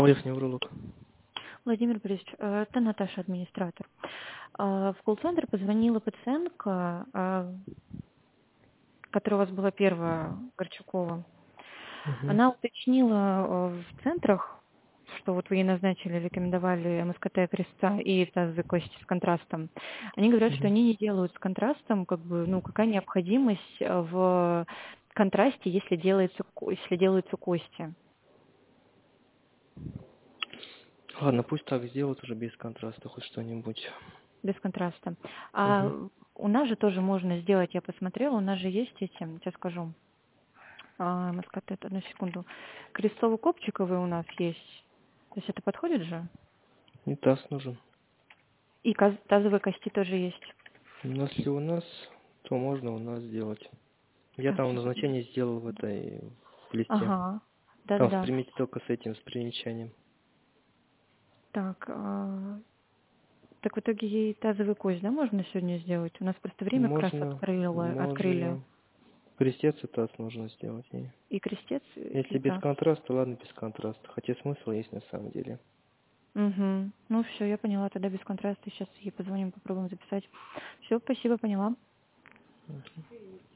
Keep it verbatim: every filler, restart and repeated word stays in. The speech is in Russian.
Олег, невролог. Владимир Борисович, э, это Наташа, администратор. А, В колл-центр позвонила пациентка, а, которая у вас была первая, Горчакова. Мгм. Она уточнила э, в центрах, что вот вы ей назначили, рекомендовали МСКТ креста и тазовые кости с контрастом. Они говорят, что Мгм. они не делают с контрастом, как бы, ну, какая необходимость э, в контрасте, если делается, ко- если делаются кости Ладно, пусть так сделают уже без контраста хоть что-нибудь. без контраста. А Мгм. у нас же тоже можно сделать, я посмотрела, у нас же есть эти, сейчас скажу, а, маскотет, одну секунду. Крестово-копчиковые у нас есть. То есть это подходит же? И таз нужен. И каз- тазовые кости тоже есть. Ну, если у нас, то можно у нас сделать. Я Так, там сейчас. назначение сделал в этой в листе. Ага, Там да-да-да. примите только с этим, с примечанием. Так, а, так в итоге ей тазовый кость, да, можно сегодня сделать? У нас просто время как раз Можно, открыли, открыли. можно. Крестец и таз нужно сделать ей. И крестец, и Если без таз. контраста, ладно, без контраста. Хотя смысл есть на самом деле. Угу. Ну все, я поняла, тогда без контраста. Сейчас ей позвоним, попробуем записать. Все, спасибо, поняла.